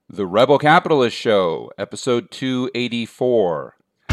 The Rebel Capitalist Show, episode 284.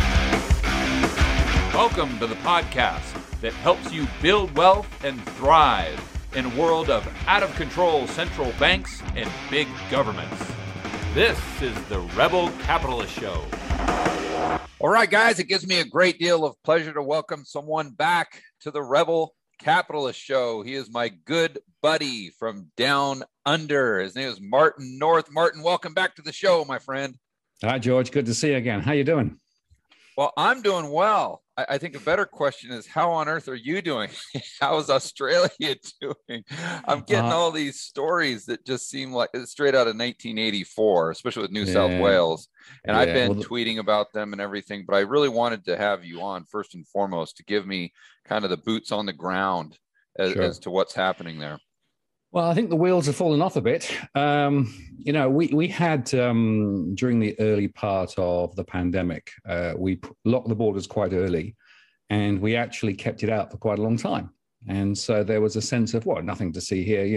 Welcome to the podcast that helps you build wealth and thrive in a world of out-of-control central banks and big governments. This is the Rebel Capitalist Show. All right, guys, it gives me a great deal of pleasure to welcome someone back to the Rebel Capitalist Show. He is my good buddy from down under. His name is Martin North. Martin, welcome back to the show, my friend. Hi, George. Good to see you again. How you doing? Well, I'm doing well. I think a better question is, how on earth are you doing? How is Australia doing? I'm getting all these stories that just seem like it's straight out of 1984, especially with New South Wales. And I've been tweeting about them and everything, but I really wanted to have you on first and foremost to give me kind of the boots on the ground as to what's happening there. Well, I think the wheels have fallen off a bit. We had during the early part of the pandemic, we locked the borders quite early, and we actually kept it out for quite a long time. And so there was a sense of, nothing to see here.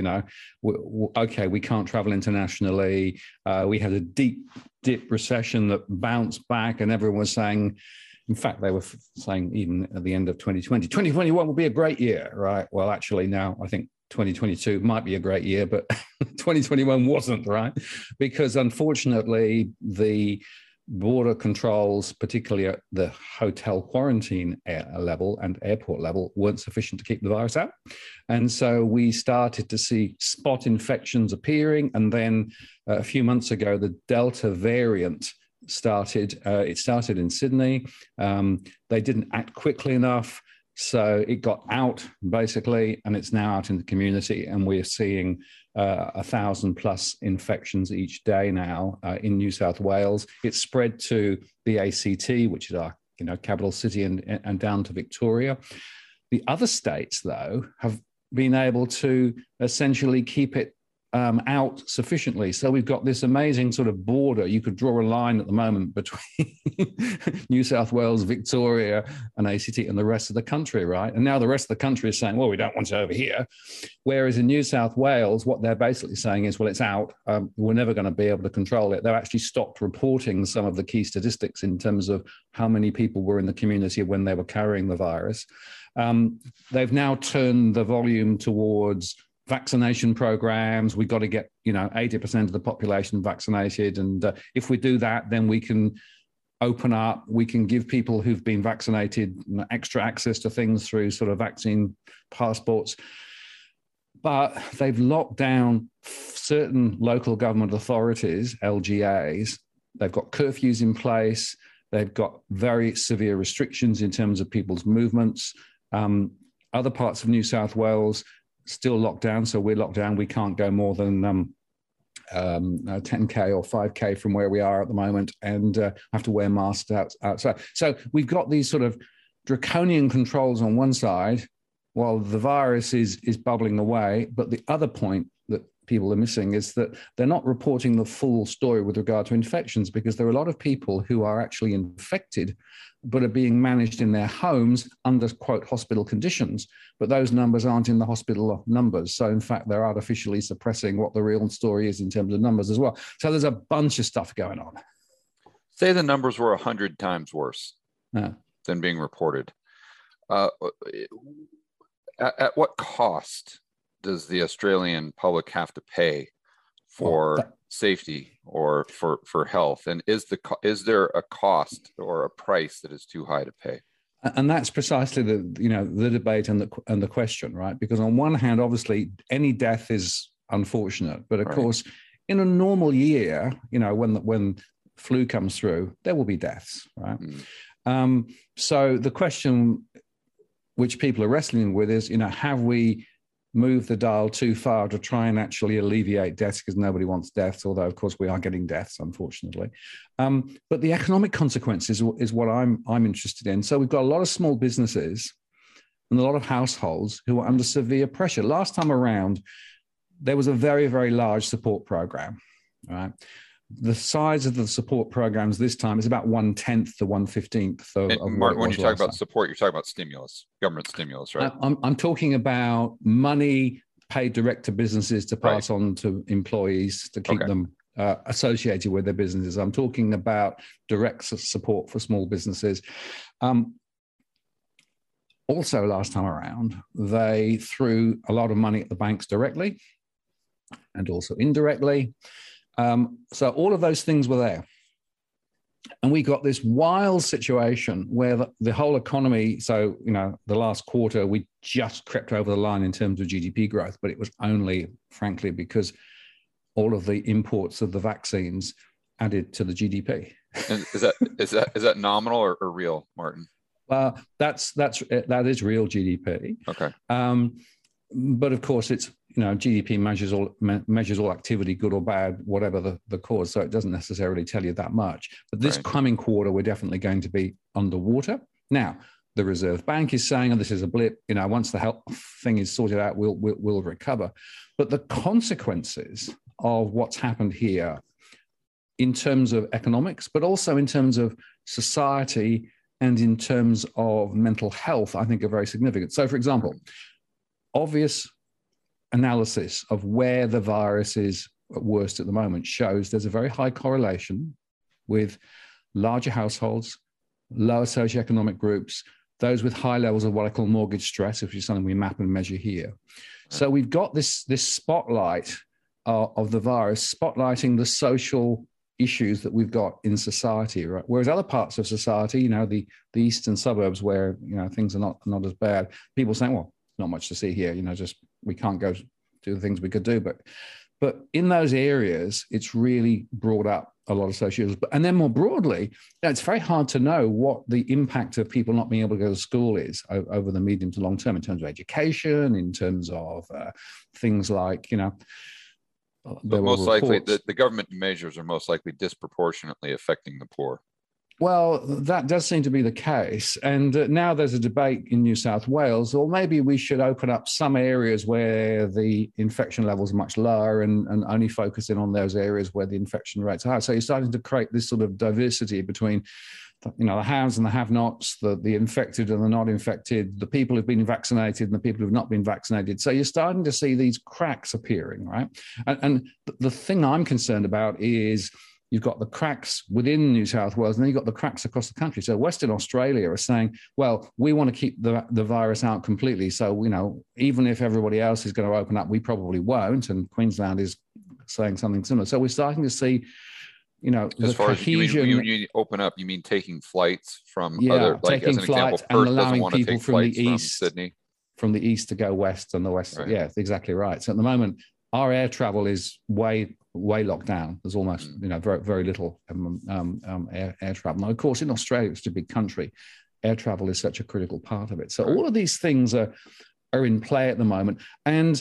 We can't travel internationally. We had a deep recession that bounced back, and everyone was saying, in fact, they were saying even at the end of 2020, 2021 will be a great year, right? Well, actually now I think 2022 might be a great year, but 2021 wasn't, right? Because unfortunately, the border controls, particularly at the hotel quarantine level and airport level, weren't sufficient to keep the virus out. And so we started to see spot infections appearing. And then a few months ago, the Delta variant started. It started in Sydney. They didn't act quickly enough. So it got out basically, and it's now out in the community, and we're seeing 1,000+ infections each day now in New South Wales. It's spread to the ACT, which is our capital city, and down to Victoria. The other states, though, have been able to essentially keep it out sufficiently. So we've got this amazing sort of border. You could draw a line at the moment between New South Wales, Victoria, and ACT and the rest of the country, right? And now the rest of the country is saying, well, we don't want it over here. Whereas in New South Wales, what they're basically saying is, well, it's out. We're never going to be able to control it. They've actually stopped reporting some of the key statistics in terms of how many people were in the community when they were carrying the virus. They've now turned the volume towards vaccination programs. We've got to get 80% of the population vaccinated, and if we do that, then we can open up. We can give people who've been vaccinated extra access to things through sort of vaccine passports. But they've locked down certain local government authorities, LGAs. They've got curfews in place. They've got very severe restrictions in terms of people's movements. Other parts of New South Wales still locked down, so we're locked down. We can't go more than 10K or 5K from where we are at the moment, and have to wear masks outside. So we've got these sort of draconian controls on one side, while the virus is bubbling away. But the other point that people are missing is that they're not reporting the full story with regard to infections, because there are a lot of people who are actually infected but are being managed in their homes under, quote, hospital conditions. But those numbers aren't in the hospital numbers. So, in fact, they're artificially suppressing what the real story is in terms of numbers as well. So there's a bunch of stuff going on. Say the numbers were 100 times worse than being reported. At what cost does the Australian public have to pay for safety or for health? And is there a cost or a price that is too high to pay? And that's precisely the debate and the question, right? Because on one hand, obviously, any death is unfortunate, but of course, in a normal year, when flu comes through, there will be deaths, right? So the question which people are wrestling with is, have we move the dial too far to try and actually alleviate deaths, because nobody wants deaths, although of course we are getting deaths, unfortunately. But the economic consequences is what I'm interested in. So we've got a lot of small businesses and a lot of households who are under severe pressure. Last time around, there was a very, very large support program, right? The size of the support programs this time is about 1/10 to 1/15 of Martin, when you talk about support, you're talking about stimulus, government stimulus, right? I'm talking about money paid direct to businesses to pass on to employees to keep them associated with their businesses. I'm talking about direct support for small businesses. Also, last time around, they threw a lot of money at the banks directly and also indirectly. So all of those things were there. And we got this wild situation where the whole economy, so, the last quarter, we just crept over the line in terms of GDP growth, but it was only, frankly, because all of the imports of the vaccines added to the GDP. And is that nominal or real, Martin? Well, that is real GDP. Okay. But of course, it's GDP measures all activity, good or bad, whatever the cause. So it doesn't necessarily tell you that much. But this coming quarter, we're definitely going to be underwater. Now, the Reserve Bank is saying, this is a blip. Once the health thing is sorted out, we'll recover. But the consequences of what's happened here, in terms of economics, but also in terms of society and in terms of mental health, I think are very significant. So, for example, obvious analysis of where the virus is at worst at the moment shows there's a very high correlation with larger households, lower socioeconomic groups, those with high levels of what I call mortgage stress, which is something we map and measure here. So we've got this spotlight of the virus spotlighting the social issues that we've got in society, right? Whereas other parts of society, the eastern suburbs where, things are not as bad, people saying, well, not much to see here, just we can't go do the things we could do. But in those areas, it's really brought up a lot of social issues. And then more broadly, it's very hard to know what the impact of people not being able to go to school is over the medium to long term in terms of education, in terms of things like, but most likely the government measures are most likely disproportionately affecting the poor. Well, that does seem to be the case. And now there's a debate in New South Wales, or maybe we should open up some areas where the infection levels are much lower and only focus in on those areas where the infection rates are high. So you're starting to create this sort of diversity between, the haves and the have-nots, the infected and the not infected, the people who've been vaccinated and the people who've not been vaccinated. So you're starting to see these cracks appearing, right? And the thing I'm concerned about is you've got the cracks within New South Wales, and then you've got the cracks across the country. So Western Australia are saying, well, we want to keep the virus out completely. So, even if everybody else is going to open up, we probably won't. And Queensland is saying something similar. So we're starting to see, as far as you open up, you mean taking flights from other, like taking as an example, and Perth allowing doesn't want to people take from the flights east, from Sydney. From the east to go west, and the west. Right. Yeah, that's exactly right. So at the moment, our air travel is way locked down. There's almost, very, very little air travel. Now, of course, in Australia, it's a big country. Air travel is such a critical part of it. So all of these things are in play at the moment. And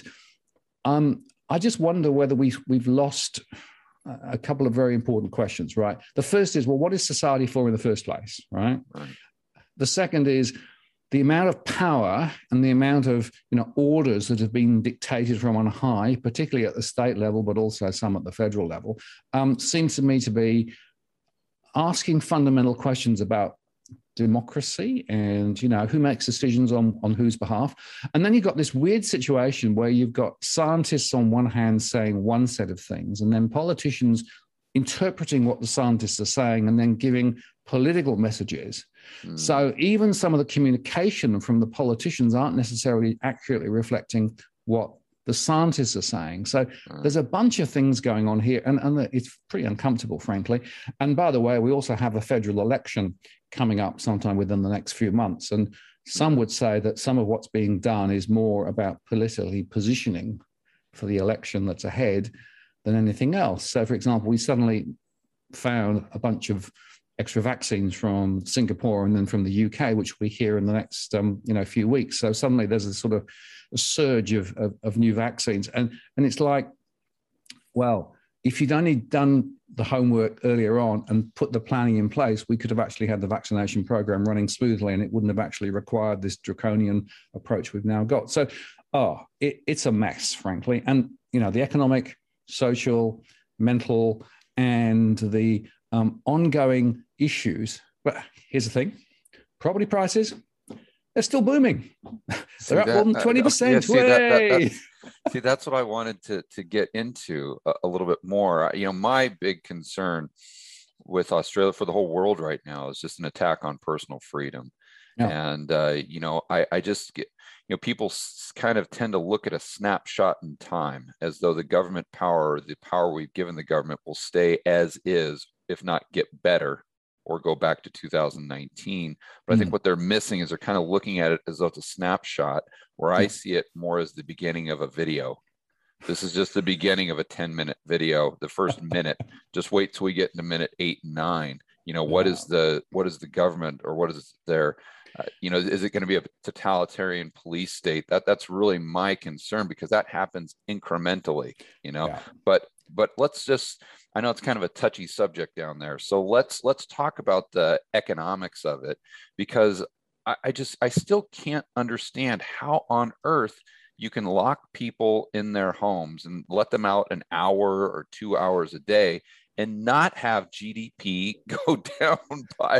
I just wonder whether we've lost a couple of very important questions, right? The first is, well, what is society for in the first place, right? The second is, the amount of power and the amount of orders that have been dictated from on high, particularly at the state level, but also some at the federal level, seems to me to be asking fundamental questions about democracy and who makes decisions on whose behalf. And then you've got this weird situation where you've got scientists on one hand saying one set of things, and then politicians interpreting what the scientists are saying and then giving political messages. So even some of the communication from the politicians aren't necessarily accurately reflecting what the scientists are saying. So there's a bunch of things going on here, and it's pretty uncomfortable, frankly. And by the way, we also have a federal election coming up sometime within the next few months. And some would say that some of what's being done is more about politically positioning for the election that's ahead than anything else. So, for example, we suddenly found a bunch of extra vaccines from Singapore and then from the UK, which we hear in the next few weeks. So suddenly there's a sort of a surge of new vaccines. And it's like, well, if you'd only done the homework earlier on and put the planning in place, we could have actually had the vaccination program running smoothly, and it wouldn't have actually required this draconian approach we've now got. So, it's a mess, frankly. And, the economic, social, mental, and the ongoing issues. But here's the thing: property prices, they're still booming. They're up more than 20%. See, that's what I wanted to get into a little bit more. My big concern with Australia, for the whole world right now, is just an attack on personal freedom. Yeah. And, I just get, people kind of tend to look at a snapshot in time as though the government power, the power we've given the government, will stay as is, if not get better or go back to 2019. But I think what they're missing is they're kind of looking at it as though it's a snapshot, where I see it more as the beginning of a video. This is just the beginning of a 10-minute video. The first minute, just wait till we get into minute 8 and 9. What is the government, or what is their, is it going to be a totalitarian police state? That's really my concern, because that happens incrementally, but let's just, I know it's kind of a touchy subject down there. So let's talk about the economics of it, because I still can't understand how on earth you can lock people in their homes and let them out an hour or 2 hours a day and not have GDP go down by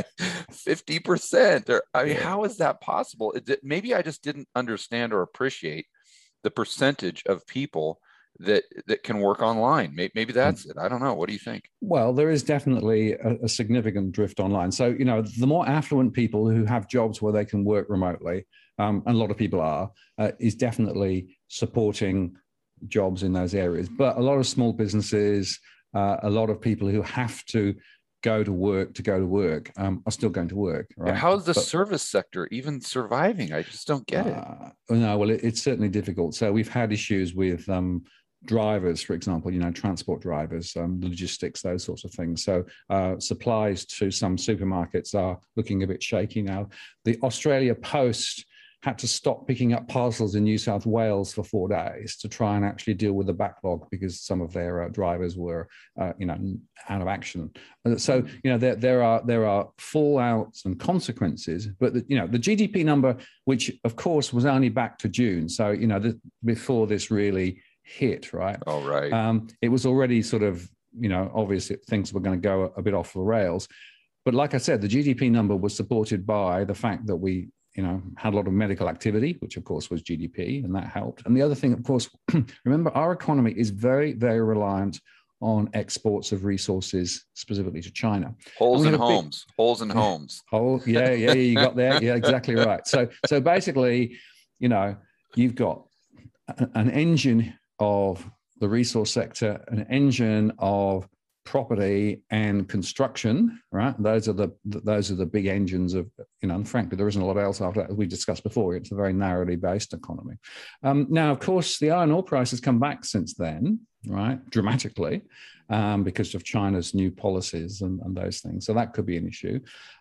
50%. Or, how is that possible? Maybe I just didn't understand or appreciate the percentage of people that can work online. Maybe that's it. I don't know. What do you think? Well, there is definitely a significant drift online. So, the more affluent people who have jobs where they can work remotely, and a lot of people are, is definitely supporting jobs in those areas. But a lot of small businesses, a lot of people who have to go to work are still going to work. Right? How is the service sector even surviving? I just don't get it. No, well, it's certainly difficult. So we've had issues with drivers, for example, transport drivers, logistics, those sorts of things. So supplies to some supermarkets are looking a bit shaky now. The Australia Post had to stop picking up parcels in New South Wales for 4 days to try and actually deal with the backlog, because some of their drivers were, out of action. So, there are fallouts and consequences. But the GDP number, which of course was only back to June, so before this really hit, right? Oh, right. It was already sort of, obvious that things were going to go a bit off the rails. But like I said, the GDP number was supported by the fact that we had a lot of medical activity, which of course was GDP, and that helped. And the other thing, of course, remember, our economy is very, very reliant on exports of resources, specifically to China. Holes in homes. Yeah, you got there. Yeah, exactly right. So basically, you've got an engine of the resource sector, an engine of property and construction, right? Those are the big engines of, and frankly, there isn't a lot else after that, as we discussed before. It's a very narrowly based economy. Now, of course, the iron ore price has come back since then, right? Dramatically, because of China's new policies and those things. So that could be an issue.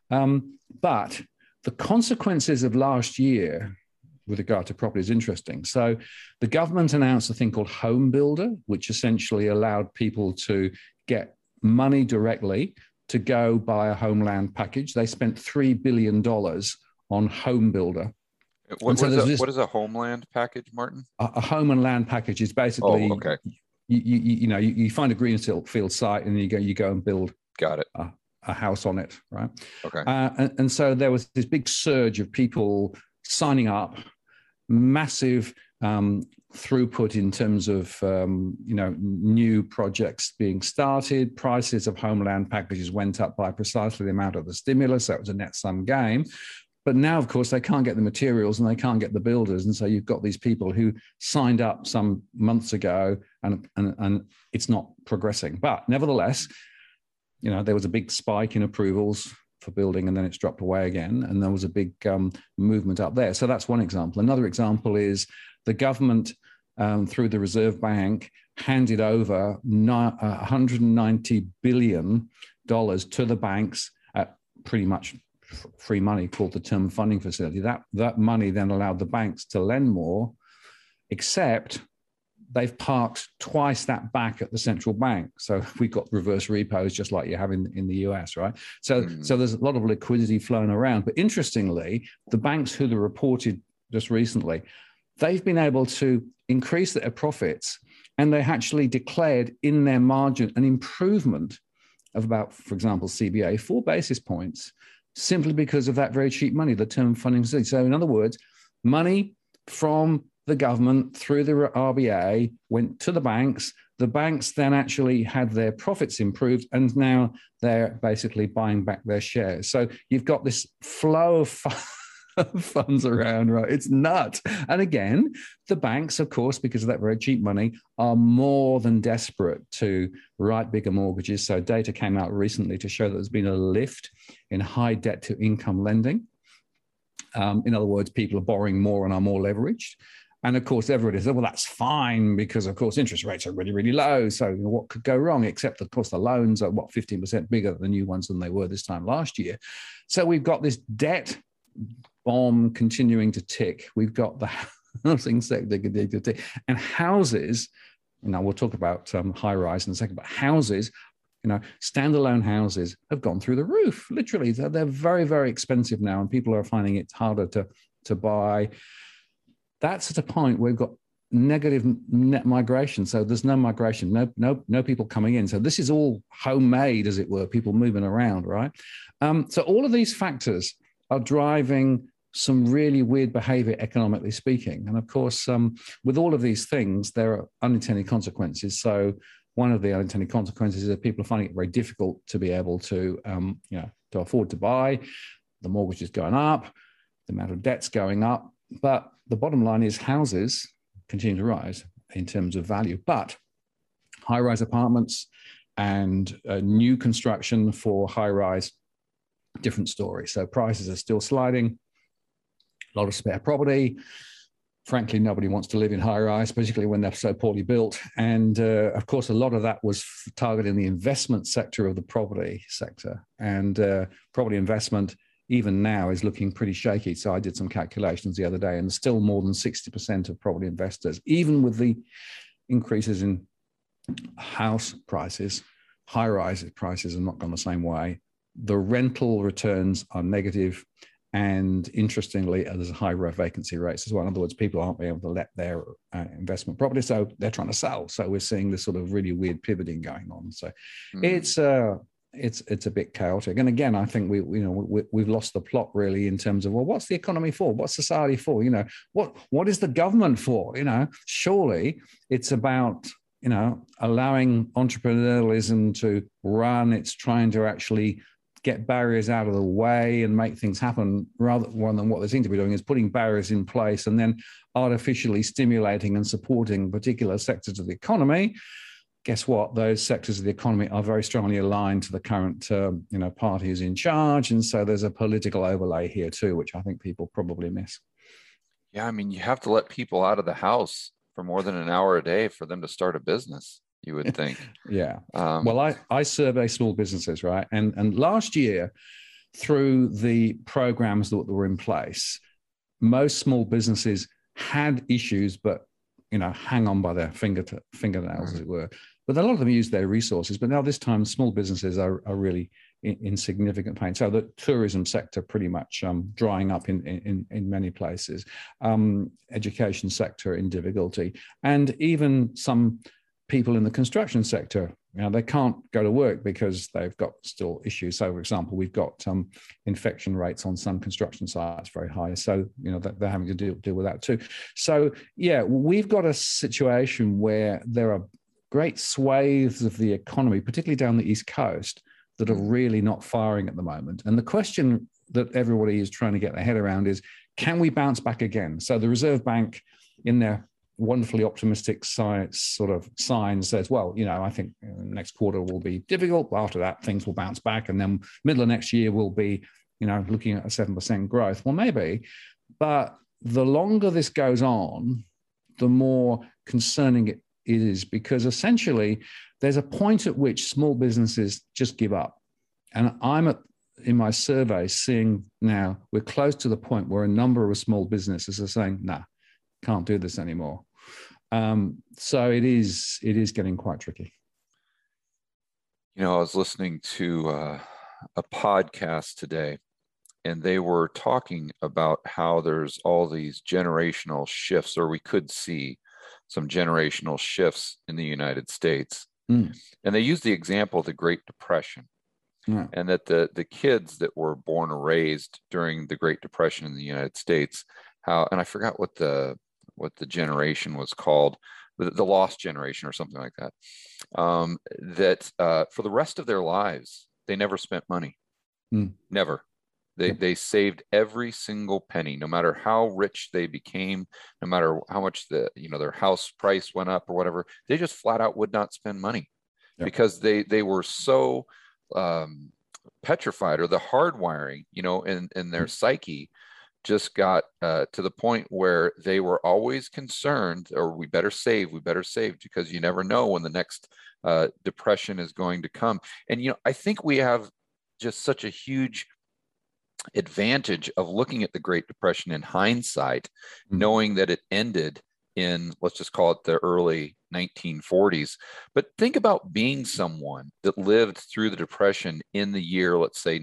But the consequences of last year with regard to property is interesting. So the government announced a thing called Home Builder, which essentially allowed people to get money directly to go buy a homeland package. They spent $3 billion on Home Builder. What is a homeland package, Martin? A home and land package is basically, you find a greenfield site and you go and build a house on it, right? Okay. And so there was this big surge of people signing up, massive throughput in terms of new projects being started. Prices of homeland packages went up by precisely the amount of the stimulus. So it was a net sum game. But now, of course, they can't get the materials and they can't get the builders. And so you've got these people who signed up some months ago and it's not progressing. But nevertheless, there was a big spike in approvals for building, and then it's dropped away again. And there was a big movement up there. So that's one example. Another example is the government, through the Reserve Bank, handed over $190 billion to the banks at pretty much free money, called the Term Funding Facility. That money then allowed the banks to lend more, except they've parked twice that back at the central bank. So we've got reverse repos just like you have in the US, right? So there's a lot of liquidity flowing around. But interestingly, the banks who they reported just recently, they've been able to increase their profits, and they actually declared in their margin an improvement of about, for example, CBA, 4 basis points simply because of that very cheap money, the term funding facility. So in other words, money from the government through the RBA went to the banks. The banks then actually had their profits improved, and now they're basically buying back their shares. So you've got this flow of funds around, right? It's nuts. And again, the banks, of course, because of that very cheap money, are more than desperate to write bigger mortgages. So data came out recently to show that there's been a lift in high debt to income lending. In other words, people are borrowing more and are more leveraged. And of course, everybody said, well, that's fine because, of course, interest rates are really, really low. So what could go wrong? Except, of course, the loans are, 15% bigger than the new ones than they were this time last year. So we've got this debt bomb continuing to tick. We've got the housing sector continuing to tick. And houses, we'll talk about high rise in a second, but houses, standalone houses have gone through the roof. Literally, they're very, very expensive now, and people are finding it harder to buy. That's at a point where we've got negative net migration. So there's no migration, no people coming in. So this is all homemade, as it were, people moving around, right? So all of these factors are driving some really weird behavior, economically speaking. And of course, with all of these things, there are unintended consequences. So one of the unintended consequences is that people are finding it very difficult to be able to, to afford to buy. The mortgage is going up, the amount of debt's going up. But the bottom line is houses continue to rise in terms of value. But high-rise apartments and new construction for high-rise, different story. So prices are still sliding, a lot of spare property. Frankly, nobody wants to live in high-rise, particularly when they're so poorly built. And of course, a lot of that was targeting the investment sector of the property sector. And property investment, even now, is looking pretty shaky. So I did some calculations the other day, and still more than 60% of property investors, even with the increases in house prices, high-rise prices have not gone the same way. The rental returns are negative, and interestingly, there's high vacancy rates as well. In other words, people aren't able to let their investment property, so they're trying to sell. So we're seeing this sort of really weird pivoting going on. So it's a bit chaotic. And again, I think we've lost the plot really in terms of, well, what's the economy for? What's society for? What is the government for? Surely it's about allowing entrepreneurialism to run. It's trying to actually get barriers out of the way and make things happen, rather than what they seem to be doing is putting barriers in place and then artificially stimulating and supporting particular sectors of the economy. Guess what? Those sectors of the economy are very strongly aligned to the current, party who's in charge. And so there's a political overlay here too, which I think people probably miss. Yeah, I mean, you have to let people out of the house for more than an hour a day for them to start a business, you would think. Yeah. Well, I survey small businesses, right? And last year, through the programs that were in place, most small businesses had issues, but hang on by their fingernails, as it were. But a lot of them use their resources. But now this time, small businesses are really in significant pain. So the tourism sector pretty much drying up in many places. Education sector in difficulty. And even some people in the construction sector, they can't go to work because they've got still issues. So, for example, we've got infection rates on some construction sites very high. So, they're having to deal with that too. So, yeah, we've got a situation where there are great swathes of the economy, particularly down the East Coast, that are really not firing at the moment. And the question that everybody is trying to get their head around is, can we bounce back again? So the Reserve Bank, in their wonderfully optimistic science sort of sign, says, well, I think next quarter will be difficult. After that, things will bounce back. And then middle of next year, we'll be, looking at a 7% growth. Well, maybe. But the longer this goes on, the more concerning it is, because essentially there's a point at which small businesses just give up. And in my survey, seeing now we're close to the point where a number of small businesses are saying, nah, can't do this anymore. So it is getting quite tricky. I was listening to a podcast today, and they were talking about how there's all these generational shifts, or we could see some generational shifts in the United States. And they used the example of the Great Depression. Yeah. and that the kids that were born or raised during the Great Depression in the United States, how, and I forgot what the generation was called, the lost generation or something like that, that for the rest of their lives, they never spent money. Never. They saved every single penny, no matter how rich they became, no matter how much their house price went up or whatever. They just flat out would not spend money because they were so petrified, or the hardwiring, in their psyche just got to the point where they were always concerned, or we better save, because you never know when the next depression is going to come. And I think we have just such a huge advantage of looking at the Great Depression in hindsight, knowing that it ended in, let's just call it, the early 1940s. But think about being someone that lived through the Depression in the year, let's say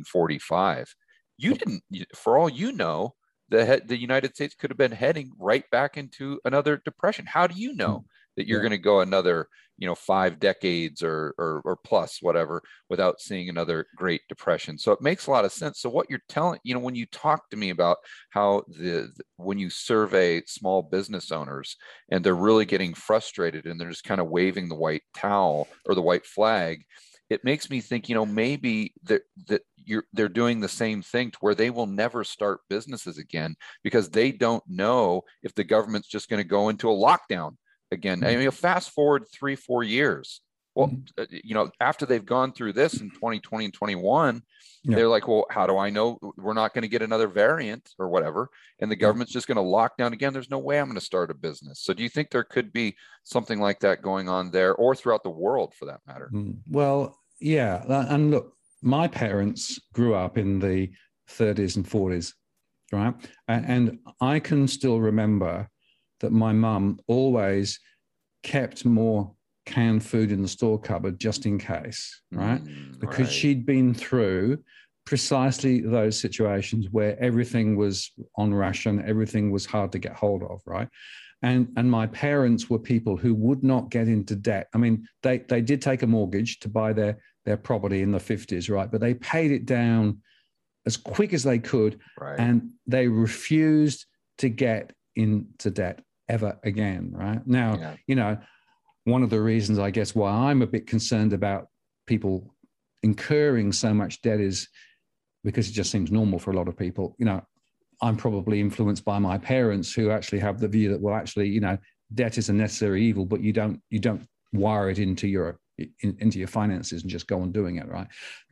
1945. You didn't, for all you know, the United States could have been heading right back into another depression. How do you know that you're going to go another 5 decades or plus, whatever, without seeing another Great Depression? So it makes a lot of sense. So what you're telling, when you talk to me about how when you survey small business owners and they're really getting frustrated and they're just kind of waving the white towel or the white flag, it makes me think, maybe that they're doing the same thing, to where they will never start businesses again because they don't know if the government's just going to go into a lockdown again. I mean, fast forward 3-4 years. Well, after they've gone through this in 2020 and 21, they're like, well, how do I know we're not going to get another variant or whatever? And the government's just going to lock down again. There's no way I'm going to start a business. So do you think there could be something like that going on there, or throughout the world for that matter? Well, yeah. And look, my parents grew up in the 30s and 40s, right? And I can still remember that my mum always kept more canned food in the store cupboard just in case, right? Because she'd been through precisely those situations where everything was on ration, everything was hard to get hold of, right? And my parents were people who would not get into debt. I mean, they did take a mortgage to buy their property in the 50s, right? But they paid it down as quick as they could, and they refused to get into debt ever again, right? Now, one of the reasons, I guess, why I'm a bit concerned about people incurring so much debt is because it just seems normal for a lot of people. I'm probably influenced by my parents, who actually have the view that, well, actually, debt is a necessary evil, but you don't wire it into your finances and just go on doing it, right?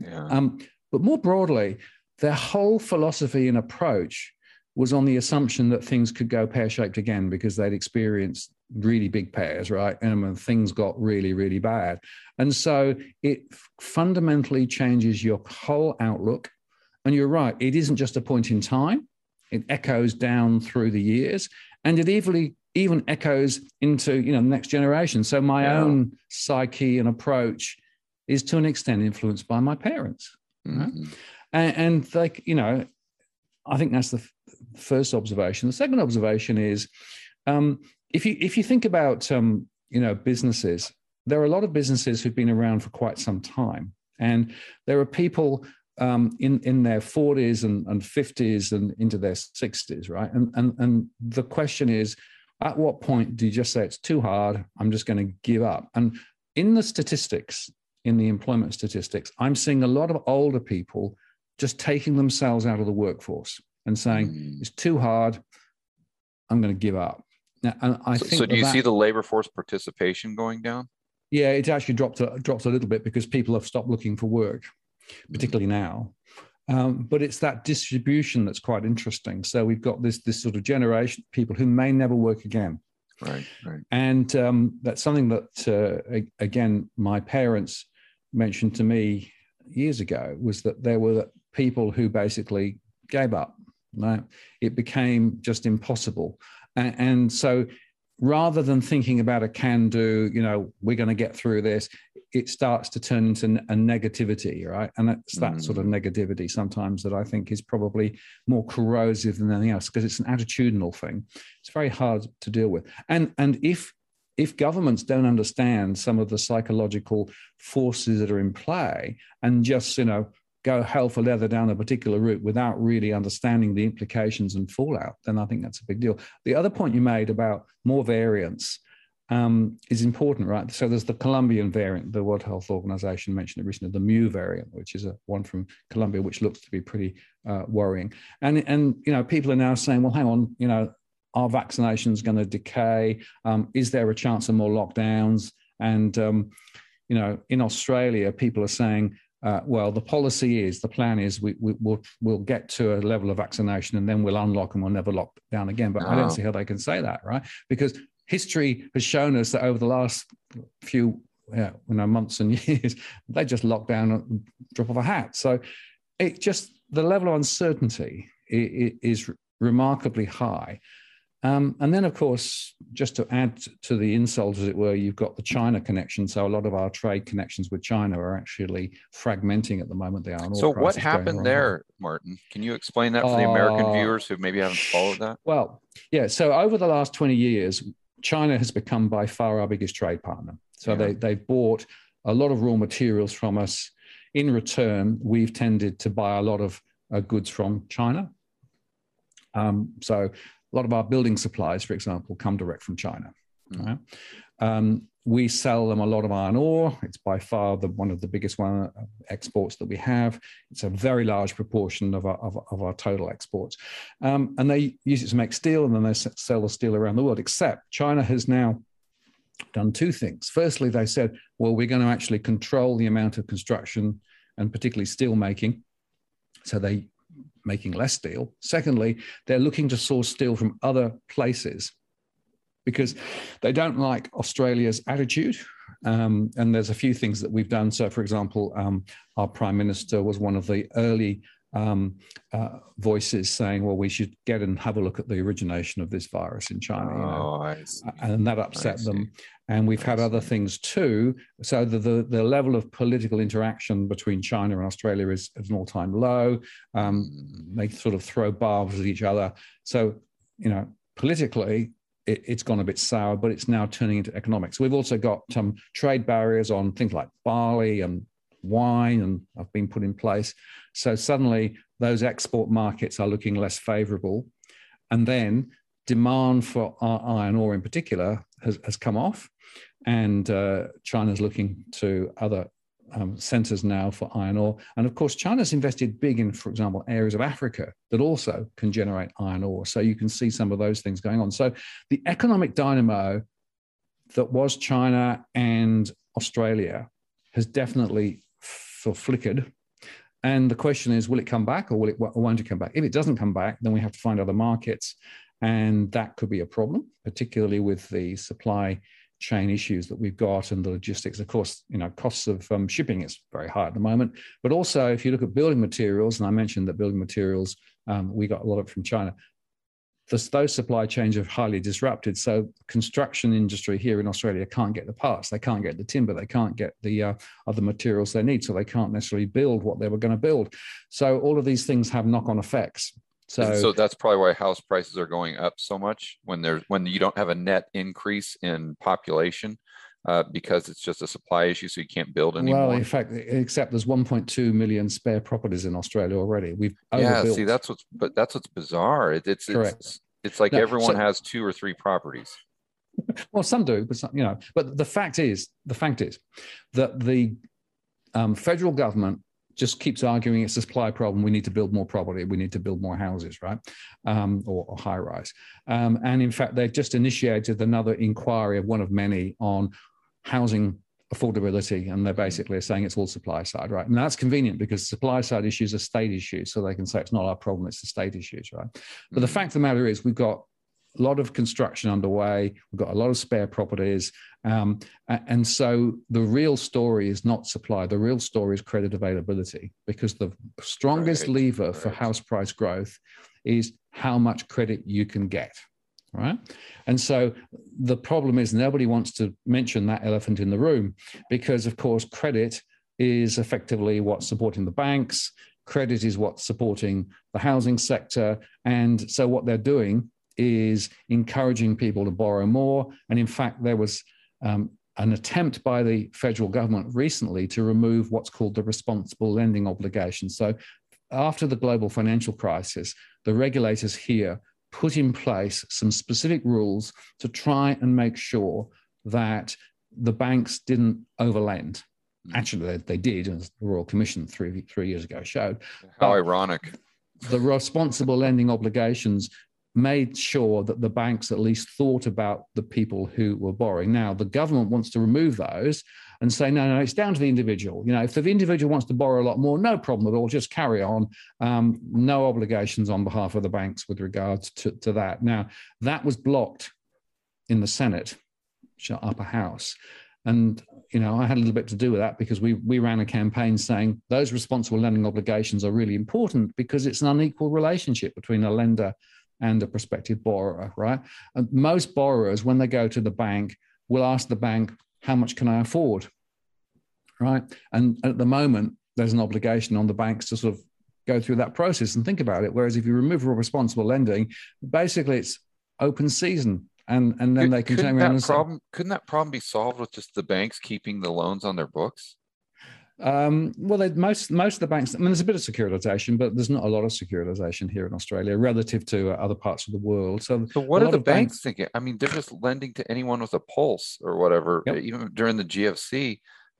But more broadly, their whole philosophy and approach was on the assumption that things could go pear-shaped again because they'd experienced really big pears, right? And when things got really, really bad. And so it fundamentally changes your whole outlook. And you're right, it isn't just a point in time. It echoes down through the years, and it even echoes into the next generation. So my own psyche and approach is to an extent influenced by my parents. Right? And like, I think that's the first observation. The second observation is, if you think about businesses, there are a lot of businesses who've been around for quite some time, and there are people in their 40s and 50s and into their 60s, right? And the question is, at what point do you just say it's too hard, I'm just going to give up? And in the statistics, in the employment statistics, I'm seeing a lot of older people just taking themselves out of the workforce and saying, it's too hard, I'm going to give up. Now, and I think so do you see the labor force participation going down? Yeah, it actually dropped a little bit because people have stopped looking for work, particularly now. But it's that distribution that's quite interesting. So we've got this sort of generation of people who may never work again. Right. And that's something that, again, my parents mentioned to me years ago, was that there were people who basically gave up. Right? It became just impossible. And so rather than thinking about a can-do, we're going to get through this, it starts to turn into a negativity, right? And that's that sort of negativity sometimes that I think is probably more corrosive than anything else, because it's an attitudinal thing. It's very hard to deal with. And if if governments don't understand some of the psychological forces that are in play and just, go hell for leather down a particular route without really understanding the implications and fallout, then I think that's a big deal. The other point you made about more variants is important, right? So there's the Colombian variant. The World Health Organization mentioned it recently, the Mu variant, which is one from Colombia, which looks to be pretty worrying. And people are now saying, well, hang on, are vaccinations going to decay? Is there a chance of more lockdowns? And in Australia, people are saying, well, the plan is we'll get to a level of vaccination and then we'll unlock and we'll never lock down again. But I don't see how they can say that, right? Because history has shown us that over the last few months and years, they just locked down at the drop of a hat. So the level of uncertainty is remarkably high. And then, of course, just to add to the insult, as it were, you've got the China connection. So a lot of our trade connections with China are actually fragmenting at the moment. They are. So what happened there, Martin? Can you explain that for the American viewers who maybe haven't followed that? Well, yeah. So over the last 20 years, China has become by far our biggest trade partner. So they've bought a lot of raw materials from us. In return, we've tended to buy a lot of goods from China. So a lot of our building supplies, for example, come direct from China. Right? We sell them a lot of iron ore. It's by far one of the biggest exports that we have. It's a very large proportion of our total exports. And they use it to make steel, and then they sell the steel around the world, except China has now done two things. Firstly, they said, well, we're going to actually control the amount of construction and particularly steel making. So they making less steel. Secondly, they're looking to source steel from other places because they don't like Australia's attitude. And there's a few things that we've done. So, for example, our Prime Minister was one of the early voices saying, well, we should get and have a look at the origination of this virus in China. I see. And that upset them. And we've had other things too. So the level of political interaction between China and Australia is at an all-time low. They sort of throw barbs at each other. So, politically, it's gone a bit sour, but it's now turning into economics. We've also got some trade barriers on things like barley and wine and have been put in place. So suddenly those export markets are looking less favorable. And then demand for iron ore in particular has come off. And China's looking to other centers now for iron ore. And of course, China's invested big in, for example, areas of Africa that also can generate iron ore. So you can see some of those things going on. So the economic dynamo that was China and Australia has definitely flickered. And the question is, will it come back or won't it come back? If it doesn't come back, then we have to find other markets. And that could be a problem, particularly with the supply chain issues that we've got and the logistics. Of course, costs of shipping is very high at the moment. But also, if you look at building materials, and I mentioned that building materials, we got a lot of it from China, those supply chains are highly disrupted. So construction industry here in Australia can't get the parts, they can't get the timber, they can't get the other materials they need. So they can't necessarily build what they were going to build. So all of these things have knock-on effects. So that's probably why house prices are going up so much when you don't have a net increase in population because it's just a supply issue, so you can't build anymore. Well, in fact, except there's 1.2 million spare properties in Australia already. We've overbuilt. Yeah, see, that's what's bizarre. It's like everyone has 2 or 3 properties. Well, some do, but some, But the fact is that the federal government just keeps arguing it's a supply problem. We need to build more property. We need to build more houses, right? Or high rise. And in fact, they've just initiated another inquiry of one of many on housing affordability. And they're basically saying it's all supply side, right? And that's convenient because supply side issues are state issues. So they can say it's not our problem, it's the state issues, right? But the fact of the matter is we've got a lot of construction underway. We've got a lot of spare properties. And so the real story is not supply. The real story is credit availability, because the strongest lever for house price growth is how much credit you can get, right? And so the problem is nobody wants to mention that elephant in the room because, of course, credit is effectively what's supporting the banks. Credit is what's supporting the housing sector. And so what they're doing is encouraging people to borrow more. And in fact, there was an attempt by the federal government recently to remove what's called the responsible lending obligation. So after the global financial crisis, the regulators here put in place some specific rules to try and make sure that the banks didn't overlend. Actually, they did, as the Royal Commission three years ago showed. How ironic. The responsible lending obligations made sure that the banks at least thought about the people who were borrowing. Now, the government wants to remove those and say, no, it's down to the individual. You know, if the individual wants to borrow a lot more, no problem at all, just carry on. No obligations on behalf of the banks with regards to that. Now, that was blocked in the Senate, upper house. And, you know, I had a little bit to do with that because we ran a campaign saying those responsible lending obligations are really important because it's an unequal relationship between a lender and a prospective borrower, right? And most borrowers, when they go to the bank, will ask the bank, how much can I afford, right? And at the moment, there's an obligation on the banks to sort of go through that process and think about it. Whereas if you remove responsible lending, basically it's open season. And then they can turn around and say, couldn't that problem be solved with just the banks keeping the loans on their books? Well, most of the banks, I mean, there's a bit of securitization, but there's not a lot of securitization here in Australia relative to other parts of the world. So what are the banks thinking? I mean, they're just lending to anyone with a pulse or whatever. Yep. Even during the GFC,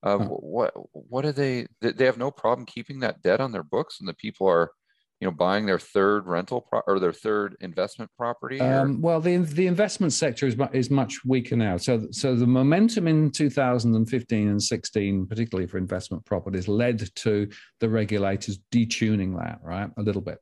what are they have no problem keeping that debt on their books, and the people are, you know, buying their third rental or their third investment property? Well, the investment sector is much weaker now. So the momentum in 2015 and 16, particularly for investment properties, led to the regulators detuning that, right, a little bit.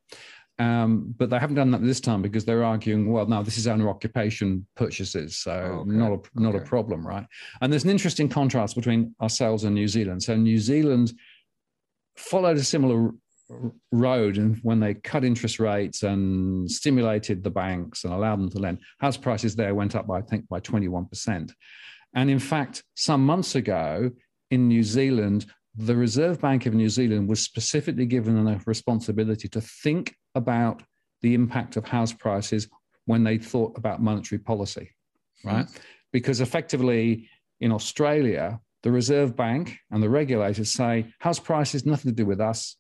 But they haven't done that this time because they're arguing, well, no, this is owner occupation purchases, so not a problem, right? And there's an interesting contrast between ourselves and New Zealand. So New Zealand followed a similar road, and when they cut interest rates and stimulated the banks and allowed them to lend, house prices there went up by 21%. And in fact, some months ago in New Zealand, the Reserve Bank of New Zealand was specifically given a responsibility to think about the impact of house prices when they thought about monetary policy, right? Because effectively in Australia, the Reserve Bank and the regulators say house prices nothing to do with us.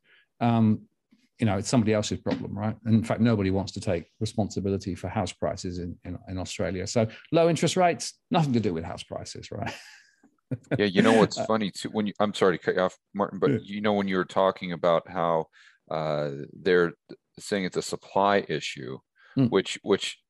You know, it's somebody else's problem, right? And in fact, nobody wants to take responsibility for house prices in Australia. So low interest rates, nothing to do with house prices, right? Yeah, you know what's funny too, I'm sorry to cut you off, Martin, but you know, when you were talking about how they're saying it's a supply issue, which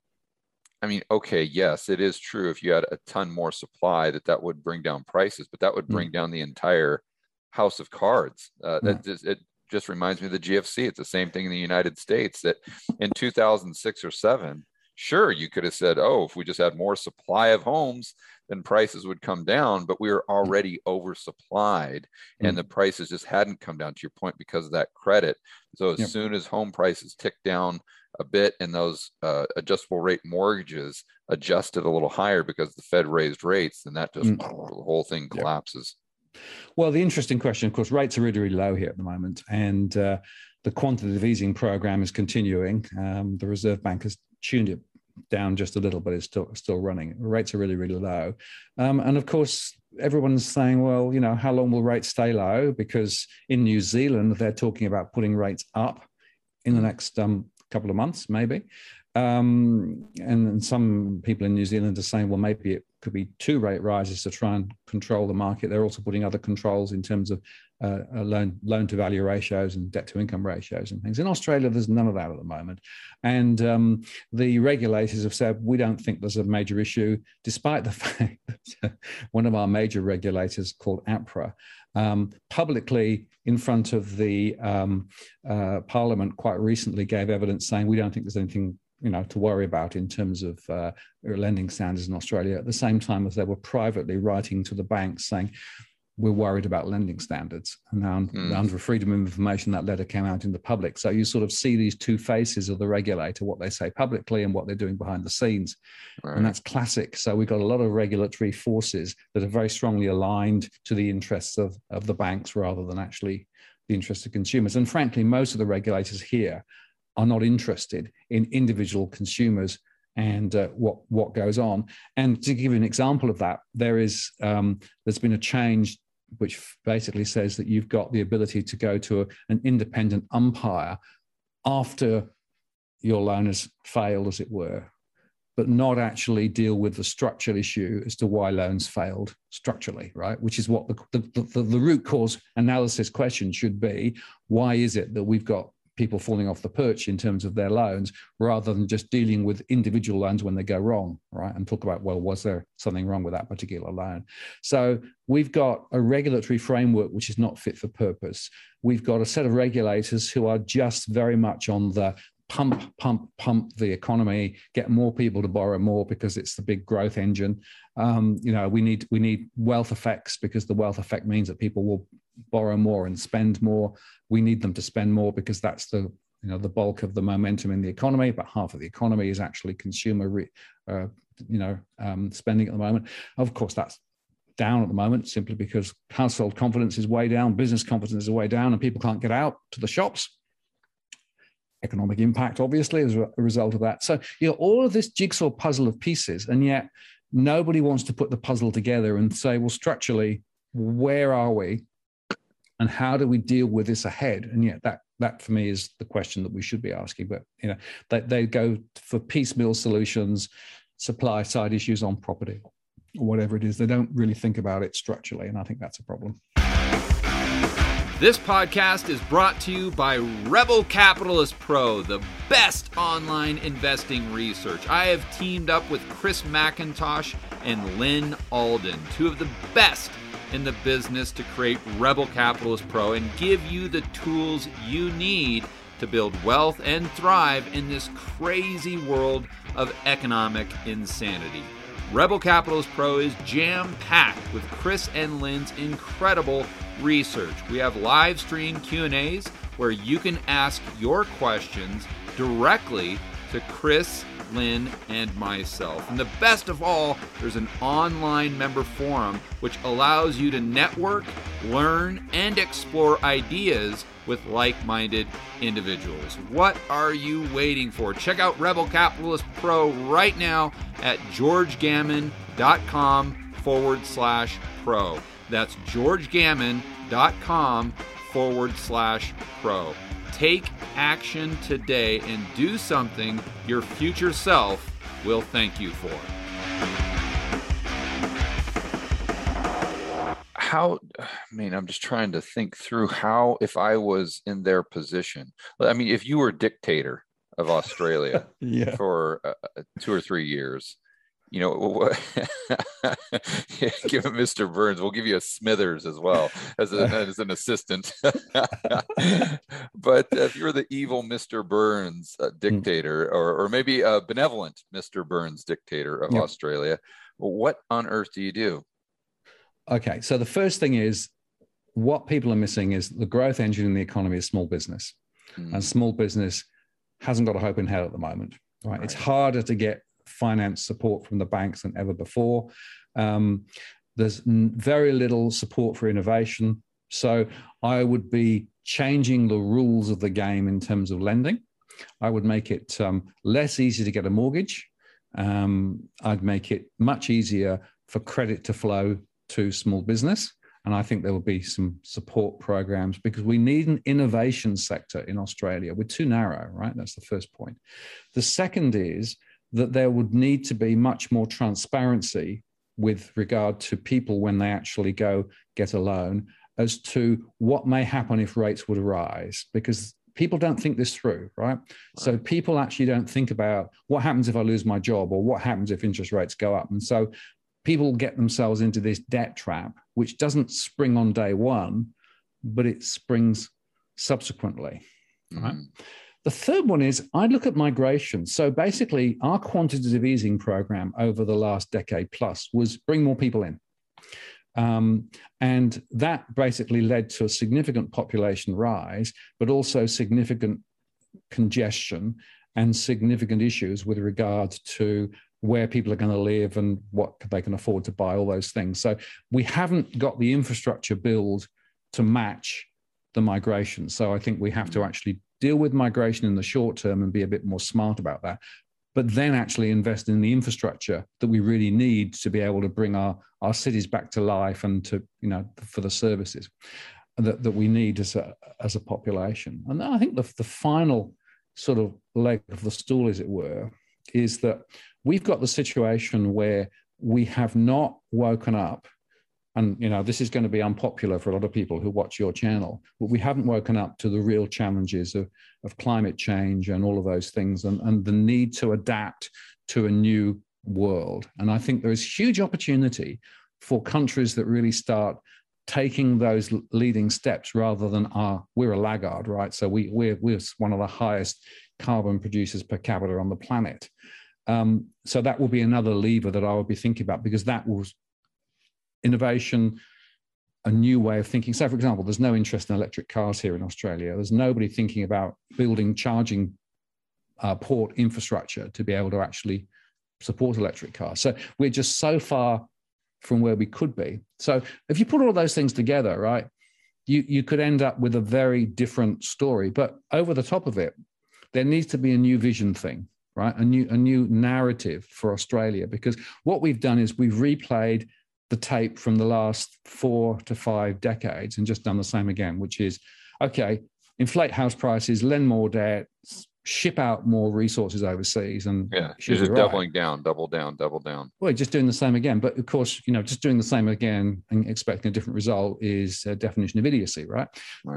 I mean, okay, yes, it is true. If you had a ton more supply, that would bring down prices, but that would bring down the entire house of cards. It just reminds me of the GFC. It's the same thing in the United States, that in 2006 or 7, sure, you could have said, oh, if we just had more supply of homes, then prices would come down, but we were already oversupplied and the prices just hadn't come down, to your point, because of that credit. So as soon as home prices ticked down a bit and those adjustable rate mortgages adjusted a little higher because the Fed raised rates, then that just the whole thing collapses. Well, the interesting question, of course, rates are really, really low here at the moment, and the quantitative easing program is continuing. The Reserve Bank has tuned it down just a little, but it's still running. Rates are really, really low. And of course, everyone's saying, well, you know, how long will rates stay low? Because in New Zealand, they're talking about putting rates up in the next couple of months, maybe. And some people in New Zealand are saying, well, maybe it could be 2 rate rises to try and control the market. They're also putting other controls in terms of loan to value ratios and debt to income ratios and things. In Australia, there's none of that at the moment. And the regulators have said, we don't think there's a major issue, despite the fact that one of our major regulators, called APRA, publicly in front of the Parliament quite recently gave evidence saying we don't think there's anything, you know, to worry about in terms of lending standards in Australia, at the same time as they were privately writing to the banks saying, we're worried about lending standards. And now under Freedom of Information, that letter came out in the public. So you sort of see these two faces of the regulator, what they say publicly and what they're doing behind the scenes. Right. And that's classic. So we've got a lot of regulatory forces that are very strongly aligned to the interests of the banks rather than actually the interests of consumers. And frankly, most of the regulators here are not interested in individual consumers and what goes on. And to give you an example of that, there's been a change which basically says that you've got the ability to go to an independent umpire after your loan has failed, as it were, but not actually deal with the structural issue as to why loans failed structurally, right? Which is what the root cause analysis question should be. Why is it that we've got people falling off the perch in terms of their loans, rather than just dealing with individual loans when they go wrong, right? And talk about, well, was there something wrong with that particular loan? So we've got a regulatory framework which is not fit for purpose. We've got a set of regulators who are just very much on the pump the economy, get more people to borrow more because it's the big growth engine. We need wealth effects, because the wealth effect means that people will borrow more and spend more. We need them to spend more because that's the bulk of the momentum in the economy. But half of the economy is actually consumer spending at the moment. Of course, that's down at the moment simply because household confidence is way down, business confidence is way down, and people can't get out to the shops. Economic impact, obviously, as a result of that. So, all of this jigsaw puzzle of pieces, and yet nobody wants to put the puzzle together and say, well, structurally, where are we and how do we deal with this ahead? And yet that for me is the question that we should be asking. But, they go for piecemeal solutions, supply side issues on property, or whatever it is. They don't really think about it structurally, and I think that's a problem. This podcast is brought to you by Rebel Capitalist Pro, the best online investing research. I have teamed up with Chris McIntosh and Lynn Alden, two of the best in the business, to create Rebel Capitalist Pro and give you the tools you need to build wealth and thrive in this crazy world of economic insanity. Rebel Capitalist Pro is jam-packed with Chris and Lynn's incredible research. We have live stream Q&As where you can ask your questions directly to Chris, Lynn, and myself. And the best of all, there's an online member forum which allows you to network, learn, and explore ideas with like-minded individuals. What are you waiting for? Check out Rebel Capitalist Pro right now at georgegammon.com/pro. That's georgegammon.com/pro. Take action today and do something your future self will thank you for. I'm just trying to think through how, if I was in their position, if you were dictator of Australia for 2 or 3 years, give him Mr. Burns. We'll give you a Smithers as well as an assistant. But if you're the evil Mr. Burns dictator, or maybe a benevolent Mr. Burns dictator of Australia, what on earth do you do? Okay, so the first thing is, what people are missing is the growth engine in the economy is small business. And small business hasn't got a hope in hell at the moment. Right? It's harder to get finance support from the banks than ever before. There's very little support for innovation. So I would be changing the rules of the game in terms of lending. I would make it less easy to get a mortgage. I'd make it much easier for credit to flow to small business. And I think there will be some support programs, because we need an innovation sector in Australia. We're too narrow, right? That's the first point. The second is that there would need to be much more transparency with regard to people when they actually go get a loan, as to what may happen if rates would rise, because people don't think this through, right? So people actually don't think about what happens if I lose my job, or what happens if interest rates go up. And so people get themselves into this debt trap, which doesn't spring on day one, but it springs subsequently, right? The third one is, I look at migration. So basically, our quantitative easing program over the last decade plus was bring more people in. And that basically led to a significant population rise, but also significant congestion and significant issues with regard to where people are going to live and what they can afford to buy, all those things. So we haven't got the infrastructure build to match the migration. So I think we have to actually deal with migration in the short term and be a bit more smart about that. but then actually invest in the infrastructure that we really need to be able to bring our cities back to life and to, for the services that we need as a population. And I think the final sort of leg of the stool, as it were, is that we've got the situation where we have not woken up. And, this is going to be unpopular for a lot of people who watch your channel, but we haven't woken up to the real challenges of climate change and all of those things, and the need to adapt to a new world. And I think there is huge opportunity for countries that really start taking those leading steps rather than we're a laggard, right? So we're one of the highest carbon producers per capita on the planet. So that will be another lever that I would be thinking about, because that will innovation, a new way of thinking. So, for example, there's no interest in electric cars here in Australia. There's nobody thinking about building charging port infrastructure to be able to actually support electric cars. So we're just so far from where we could be. So if you put all those things together, right, you could end up with a very different story. But over the top of it, there needs to be a new vision thing, right? A new narrative for Australia, because what we've done is we've replayed the tape from the last 4 to 5 decades and just done the same again, which is, okay, inflate house prices, lend more debt, ship out more resources overseas. And you're just doubling down, double down. Well, just doing the same again. But of course, just doing the same again and expecting a different result is a definition of idiocy, right?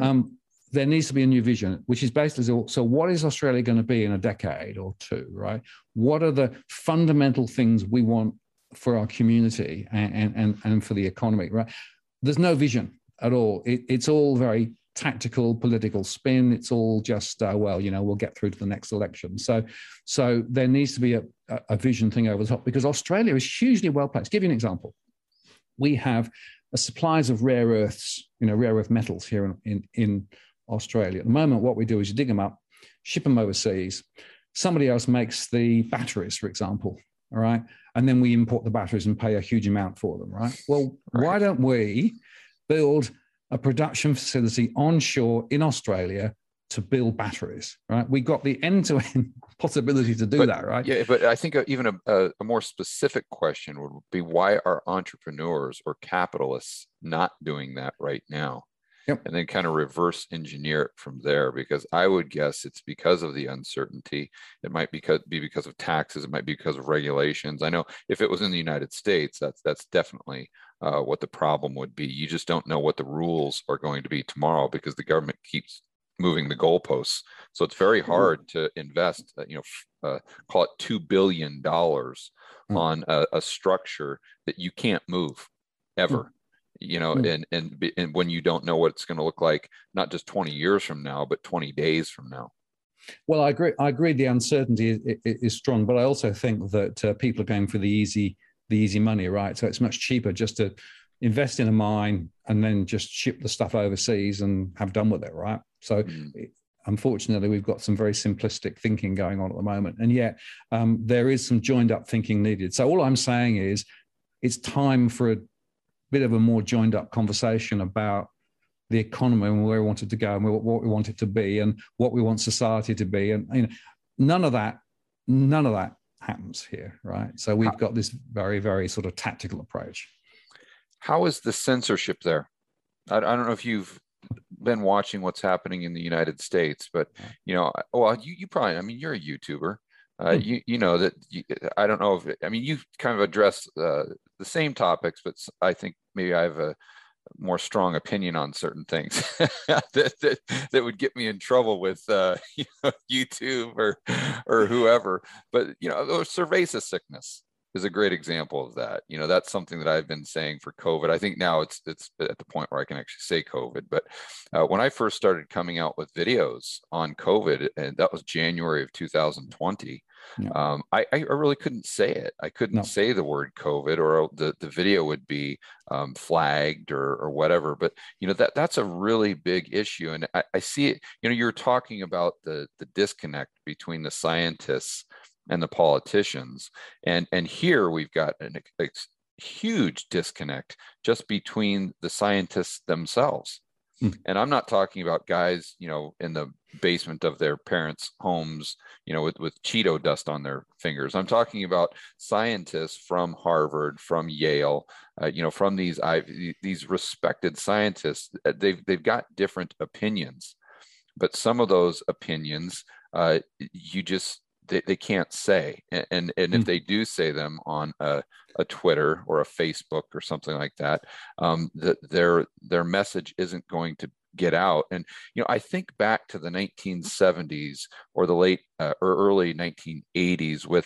There needs to be a new vision, which is basically, so what is Australia going to be in a decade or two, right? What are the fundamental things we want for our community and for the economy, right? There's no vision at all. It's all very tactical, political spin. It's all just, we'll get through to the next election. So there needs to be a vision thing over the top, because Australia is hugely well placed. Give you an example. We have supplies of rare earths, rare earth metals here in Australia. At the moment, what we do is you dig them up, ship them overseas. Somebody else makes the batteries, for example. All right. And then we import the batteries and pay a huge amount for them, right? Well, why don't we build a production facility onshore in Australia to build batteries, right? We got the end-to-end possibility to do that, right? Yeah, but I think even a more specific question would be, why are entrepreneurs or capitalists not doing that right now? Yep. And then kind of reverse engineer it from there, because I would guess it's because of the uncertainty. It might be because of taxes. It might be because of regulations. I know if it was in the United States, that's definitely what the problem would be. You just don't know what the rules are going to be tomorrow, because the government keeps moving the goalposts. So it's very hard to invest, call it $2 billion on a structure that you can't move ever. And when you don't know what it's going to look like, not just 20 years from now, but 20 days from now. Well, I agree. The uncertainty is strong, but I also think that people are going for the easy money, right? So it's much cheaper just to invest in a mine and then just ship the stuff overseas and have done with it, right? So unfortunately, we've got some very simplistic thinking going on at the moment. And yet there is some joined up thinking needed. So all I'm saying is it's time for a bit of a more joined up conversation about the economy and where we want it to go and what we want it to be and what we want society to be. And none of that happens here, right? So we've got this very, very sort of tactical approach. How is the censorship there? I don't know if you've been watching what's happening in the United States, but you probably, I mean, you're a YouTuber. You know that I don't know if you kind of address the same topics, but I think maybe I have a more strong opinion on certain things that would get me in trouble with YouTube or whoever. But cerveza sickness is a great example of that. That's something that I've been saying for COVID. I think now it's at the point where I can actually say COVID. But when I first started coming out with videos on COVID, and that was January of 2020, I really couldn't say it. I couldn't say the word COVID, or the video would be flagged or whatever. But that's a really big issue, and I see it. You're talking about the disconnect between the scientists and the politicians, and here we've got a huge disconnect just between the scientists themselves. And I'm not talking about guys, in the basement of their parents' homes, with Cheeto dust on their fingers. I'm talking about scientists from Harvard, from Yale, from these respected scientists. They've got different opinions, but some of those opinions, they can't say. And if they do say them on a Twitter or a Facebook or something like that, their message isn't going to get out. And I think back to the 1970s or the late or early 1980s with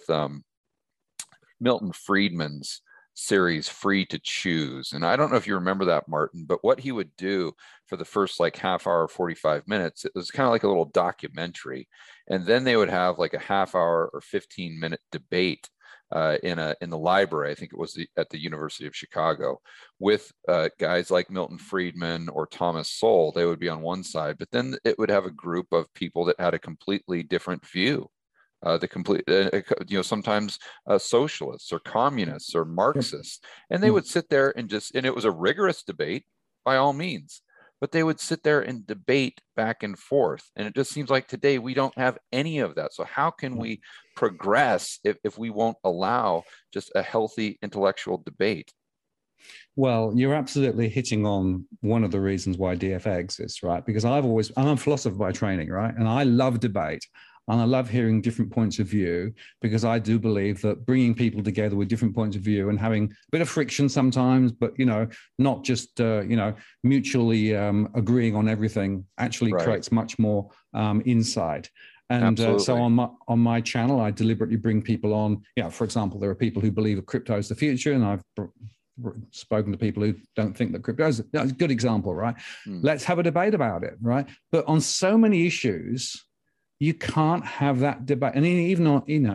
Milton Friedman's series Free to Choose. And I don't know if you remember that, Martin, but what he would do for the first like half hour, 45 minutes, it was kind of like a little documentary. And then they would have like a half hour or 15-minute debate in the library. I think it was at the University of Chicago, with guys like Milton Friedman or Thomas Sowell. They would be on one side, but then it would have a group of people that had a completely different view. Sometimes socialists or communists or Marxists, and they would sit there and it was a rigorous debate by all means, but they would sit there and debate back and forth. And it just seems like today we don't have any of that. So how can we progress if we won't allow just a healthy intellectual debate? Well, you're absolutely hitting on one of the reasons why DFA exists, right? Because I'm a philosopher by training, right? And I love debate. And I love hearing different points of view, because I do believe that bringing people together with different points of view and having a bit of friction sometimes, but, not just, mutually agreeing on everything actually creates much more insight. And so on my channel, I deliberately bring people on. For example, there are people who believe that crypto is the future, and I've spoken to people who don't think that crypto is a good example, right? Let's have a debate about it, right? But on so many issues, you can't have that debate. And even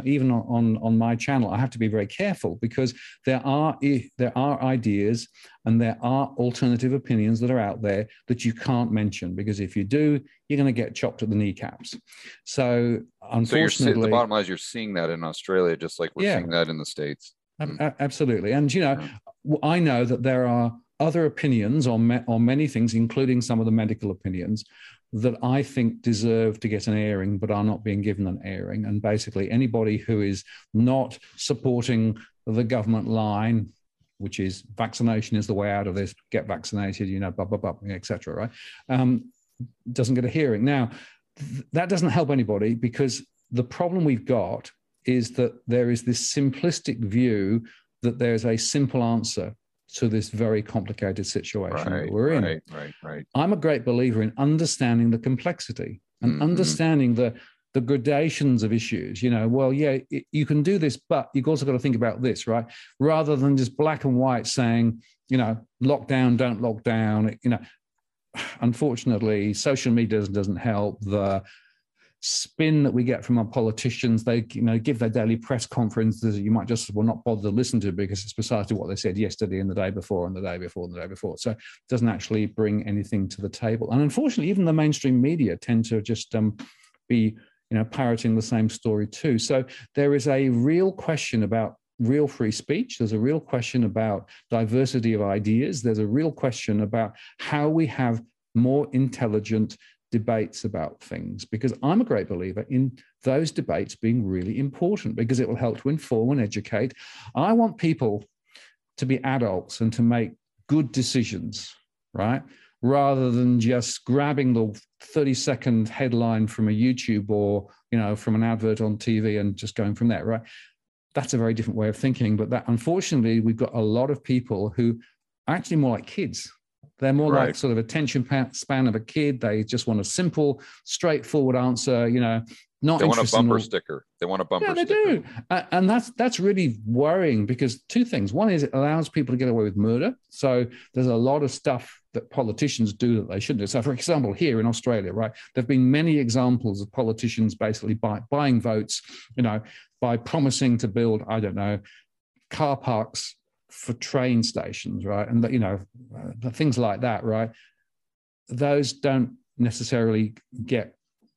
on my channel, I have to be very careful, because there are ideas and there are alternative opinions that are out there that you can't mention, because if you do, you're going to get chopped at the kneecaps. So unfortunately, the bottom line is you're seeing that in Australia, just like we're seeing that in the States. Absolutely. And, I know that there are other opinions on many things, including some of the medical opinions, that I think deserve to get an airing, but are not being given an airing. And basically anybody who is not supporting the government line, which is vaccination is the way out of this, get vaccinated, blah, blah, blah, et cetera, right? Doesn't get a hearing. Now, that doesn't help anybody, because the problem we've got is that there is this simplistic view that there's a simple answer to this very complicated situation that we're in. Right. I'm a great believer in understanding the complexity and understanding the gradations of issues. You can do this, but you've also got to think about this, right? Rather than just black and white saying, lockdown, don't lock down. Unfortunately, social media doesn't help. The spin that we get from our politicians, they give their daily press conferences that you might just not bother to listen to, because it's precisely what they said yesterday and the day before and the day before and the day before. So it doesn't actually bring anything to the table. And unfortunately, even the mainstream media tend to just be parroting the same story too. So there is a real question about real free speech. There's a real question about diversity of ideas. There's a real question about how we have more intelligent debates about things, because I'm a great believer in those debates being really important, because it will help to inform and educate. I want people to be adults and to make good decisions, right? Rather than just grabbing the 30-second headline from a YouTube or, from an advert on TV and just going from there, right? That's a very different way of thinking. But that, unfortunately, we've got a lot of people who are actually more like kids. They're more like sort of attention span of a kid. They just want a simple, straightforward answer, not they want a bumper sticker. They want a bumper sticker. They do. And that's really worrying, because two things. One is it allows people to get away with murder. So there's a lot of stuff that politicians do that they shouldn't do. So, for example, here in Australia, right, there have been many examples of politicians basically buying votes, by promising to build, car parks for train stations, right? And things like that, right? Those don't necessarily get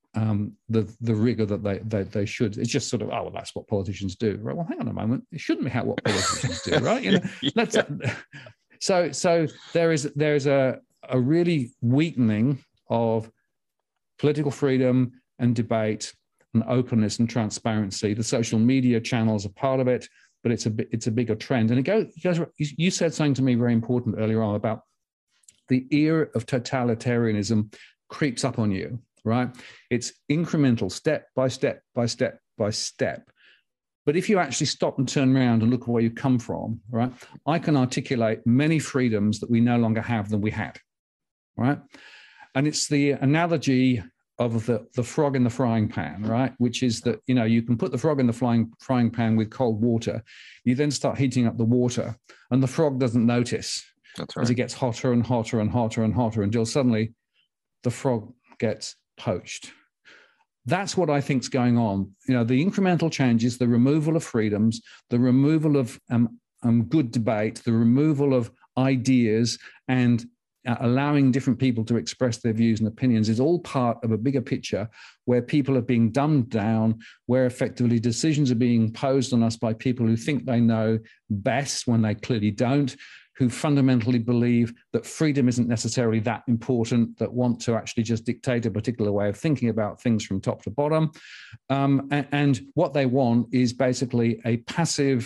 the rigor that they should. It's just sort of, that's what politicians do, right? Well, hang on a moment, it shouldn't be what politicians do, right? So there is a a really weakening of political freedom and debate and openness and transparency. The social media channels are part of it, but it's a bigger trend. And it goes, you said something to me very important earlier on about the era of totalitarianism creeps up on you, right? It's incremental, step by step by step by step. But if you actually stop and turn around and look at where you come from, right, I can articulate many freedoms that we no longer have than we had, right? And it's the analogy of the frog in the frying pan, right? Which is that, you know, you can put the frog in the frying pan with cold water. You then start heating up the water and the frog doesn't notice. That's right. As it gets hotter and hotter and hotter and hotter until suddenly the frog gets poached. That's what I think is going on. You know, the incremental changes, the removal of freedoms, the removal of good debate, the removal of ideas, and allowing different people to express their views and opinions is all part of a bigger picture where people are being dumbed down, where effectively decisions are being posed on us by people who think they know best when they clearly don't, who fundamentally believe that freedom isn't necessarily that important, that want to actually just dictate a particular way of thinking about things from top to bottom. And what they want is basically a passive,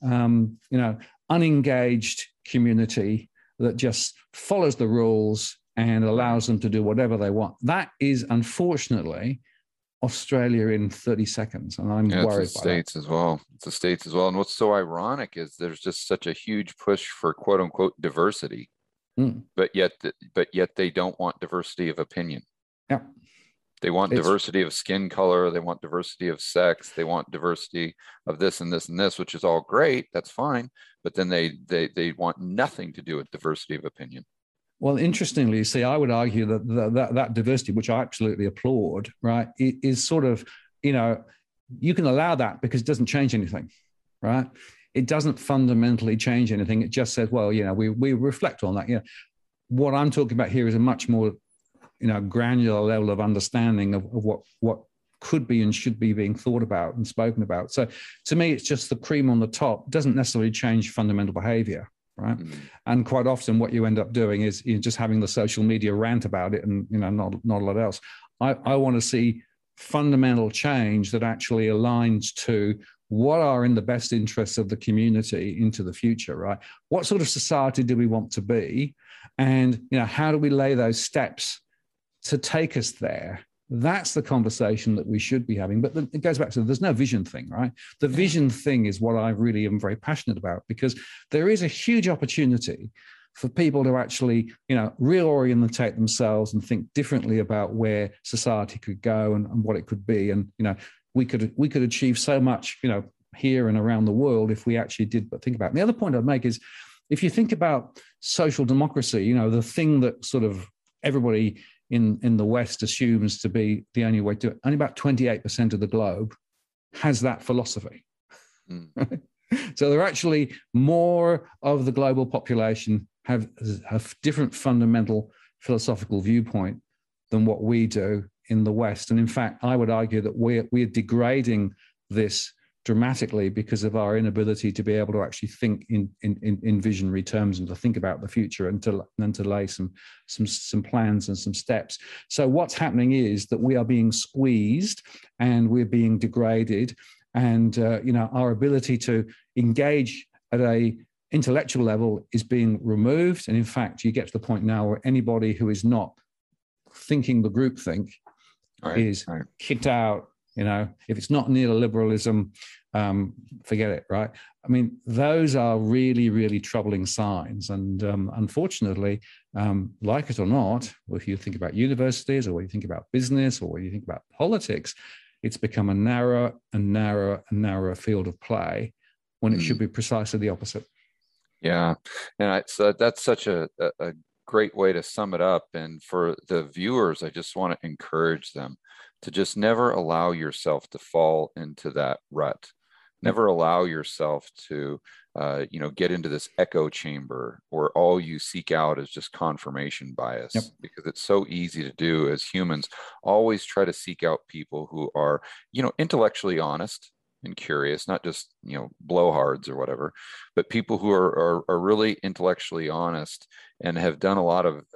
unengaged community that just follows the rules and allows them to do whatever they want. That is, unfortunately, Australia in 30 seconds. And I'm worried it's the States as well. It's the States as well. And what's so ironic is there's just such a huge push for quote unquote diversity, but yet they don't want diversity of opinion. Yeah. They want diversity of skin color. They want diversity of sex. They want diversity of this and this and this, which is all great. That's fine. But then they want nothing to do with diversity of opinion. Well, interestingly, see, I would argue that diversity, which I absolutely applaud, right, is sort of, you can allow that because it doesn't change anything, right? It doesn't fundamentally change anything. It just says, well, we reflect on that. What I'm talking about here is a much more, granular level of understanding of what could be and should be being thought about and spoken about. So to me, it's just the cream on the top. It doesn't necessarily change fundamental behavior. Right. Mm-hmm. And quite often what you end up doing is you're just having the social media rant about it and, not a lot else. I want to see fundamental change that actually aligns to what are in the best interests of the community into the future, right? What sort of society do we want to be? And, how do we lay those steps to take us there? That's the conversation that we should be having. But it goes back to there's no vision thing, right? The vision thing is what I really am very passionate about, because there is a huge opportunity for people to actually, reorientate themselves and think differently about where society could go and what it could be. And, we could achieve so much, here and around the world if we actually did but think about it. And the other point I'd make is if you think about social democracy, the thing that sort of everybody in the West assumes to be the only way to do it, only about 28% of the globe has that philosophy. So there are actually more of the global population have a different fundamental philosophical viewpoint than what we do in the West. And in fact, I would argue that we're degrading this dramatically because of our inability to be able to actually think in visionary terms and to think about the future and to lay some plans and some steps. So what's happening is that we are being squeezed and we're being degraded, and our ability to engage at a intellectual level is being removed. And in fact, you get to the point now where anybody who is not thinking the group think is kicked out. If it's not neoliberalism, forget it, right? I mean, those are really, really troubling signs. And unfortunately, like it or not, if you think about universities or when you think about business or when you think about politics, it's become a narrower and narrower and narrower field of play when it should be precisely the opposite. Yeah. And so that's such a great way to sum it up. And for the viewers, I just want to encourage them to just never allow yourself to fall into that rut. Never allow yourself to, get into this echo chamber where all you seek out is just confirmation bias, because it's so easy to do as humans. Always try to seek out people who are, intellectually honest, and curious, not just, blowhards or whatever, but people who are really intellectually honest and have done a lot of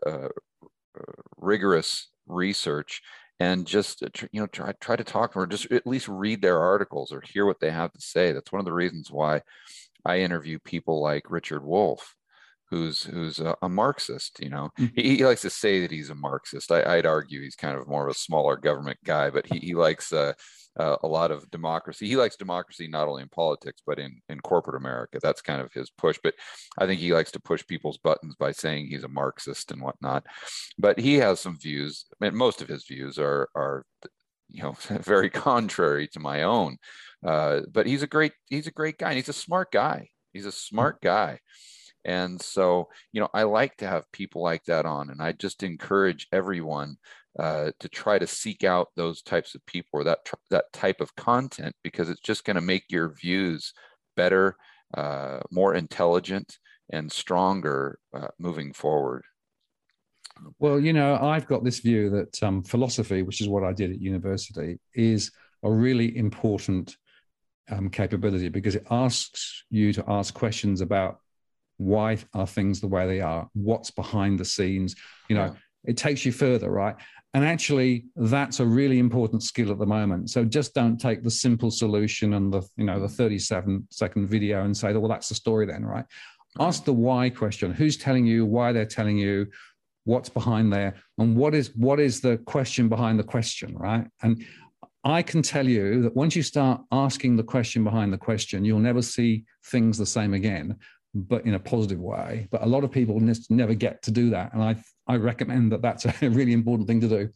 rigorous research, and just try to talk or just at least read their articles or hear what they have to say. That's one of the reasons why I interview people like Richard Wolff, who's a Marxist. He likes to say that he's a Marxist. I'd argue he's kind of more of a smaller government guy, but he likes a lot of democracy. He likes democracy not only in politics but in corporate America. That's kind of his push. But I think he likes to push people's buttons by saying he's a Marxist and whatnot. But he has some views, and most of his views are very contrary to my own. But he's a great guy, and he's a smart guy. He's a smart guy. And so, I like to have people like that on, and I just encourage everyone to try to seek out those types of people or that type of content, because it's just going to make your views better, more intelligent, and stronger moving forward. Well, I've got this view that philosophy, which is what I did at university, is a really important capability, because it asks you to ask questions about why are things the way they are, what's behind the scenes. It takes you further, right? And actually, that's a really important skill at the moment. So just don't take the simple solution and the 37-second video and say, well, that's the story then, right? Ask the why question. Who's telling you, why they're telling you, what's behind there, and what is the question behind the question, right? And I can tell you that once you start asking the question behind the question, you'll never see things the same again, but in a positive way. But a lot of people never get to do that. And I recommend that that's a really important thing to do.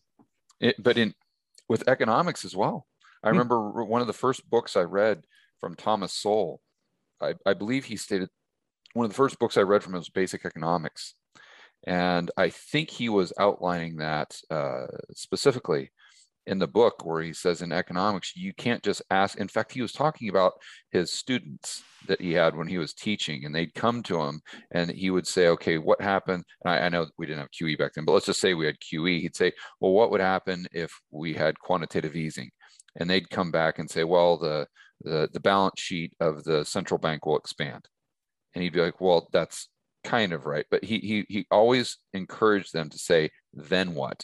With economics as well. I remember one of the first books I read from Thomas Sowell. I believe he stated one of the first books I read from him was Basic Economics. And I think he was outlining that specifically in the book, where he says in economics, you can't just ask. In fact, he was talking about his students that he had when he was teaching, and they'd come to him and he would say, okay, what happened? And I know we didn't have QE back then, but let's just say we had QE. He'd say, well, what would happen if we had quantitative easing? And they'd come back and say, well, the balance sheet of the central bank will expand. And he'd be like, well, that's kind of right. But he always encouraged them to say, then what?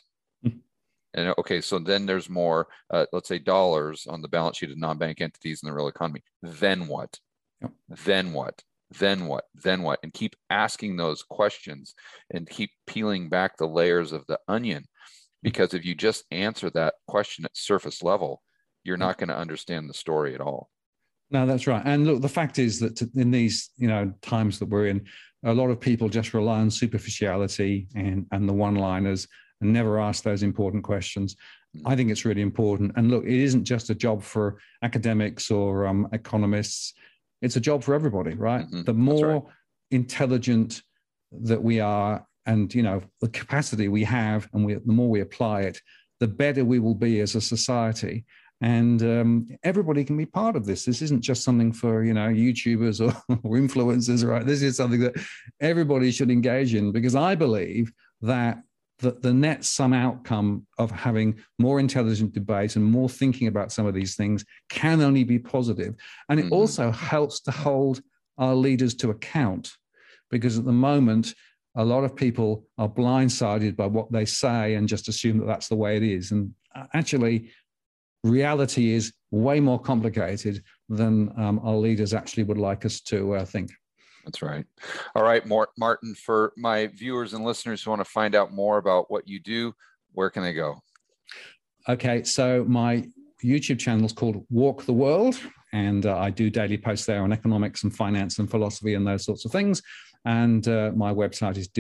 And okay, so then there's more, let's say, dollars on the balance sheet of non-bank entities in the real economy. Then what? Yep. Then what? Then what? Then what? And keep asking those questions and keep peeling back the layers of the onion. Because if you just answer that question at surface level, you're not going to understand the story at all. No, that's right. And look, the fact is that in these times that we're in, a lot of people just rely on superficiality and the one-liners, and never ask those important questions. I think it's really important. And look, it isn't just a job for academics or economists. It's a job for everybody, right? Mm-hmm. The more intelligent that we are, and the capacity we have, and the more we apply it, the better we will be as a society. And everybody can be part of this. This isn't just something for YouTubers or influencers, right? This is something that everybody should engage in, because I believe that the net sum outcome of having more intelligent debate and more thinking about some of these things can only be positive. And it also helps to hold our leaders to account, because at the moment, a lot of people are blindsided by what they say and just assume that that's the way it is. And actually, reality is way more complicated than our leaders actually would like us to think. That's right. All right, Martin, for my viewers and listeners who want to find out more about what you do, where can they go? Okay, so my YouTube channel is called Walk the World, and I do daily posts there on economics and finance and philosophy and those sorts of things. And my website is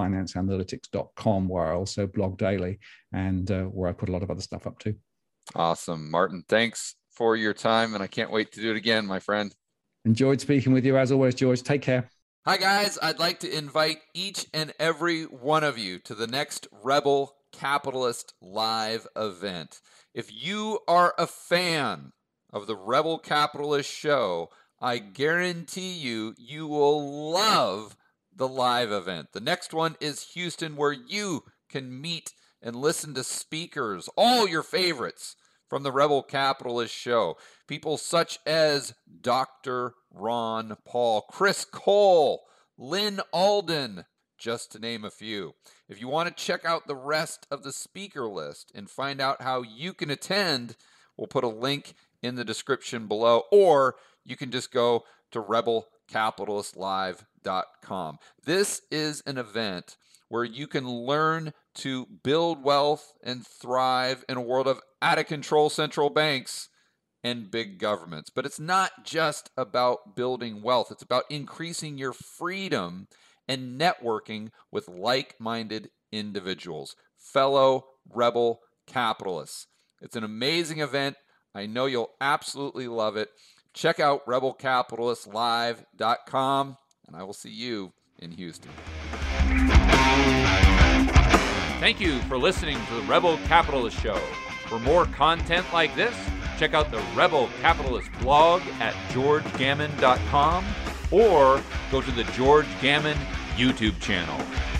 digitalfinanceanalytics.com, where I also blog daily and where I put a lot of other stuff up too. Awesome. Martin, thanks for your time, and I can't wait to do it again, my friend. Enjoyed speaking with you as always, George. Take care. Hi, guys. I'd like to invite each and every one of you to the next Rebel Capitalist Live event. If you are a fan of the Rebel Capitalist show, I guarantee you will love the live event. The next one is Houston, where you can meet and listen to speakers, all your favorites, from the Rebel Capitalist Show. People such as Dr. Ron Paul, Chris Cole, Lynn Alden, just to name a few. If you want to check out the rest of the speaker list and find out how you can attend, we'll put a link in the description below, or you can just go to rebelcapitalistlive.com. This is an event where you can learn to build wealth and thrive in a world of out-of-control central banks and big governments. But it's not just about building wealth. It's about increasing your freedom and networking with like-minded individuals, fellow rebel capitalists. It's an amazing event. I know you'll absolutely love it. Check out rebelcapitalistlive.com, and I will see you in Houston. Thank you for listening to the Rebel Capitalist Show. For more content like this, check out the Rebel Capitalist blog at georgegammon.com or go to the George Gammon YouTube channel.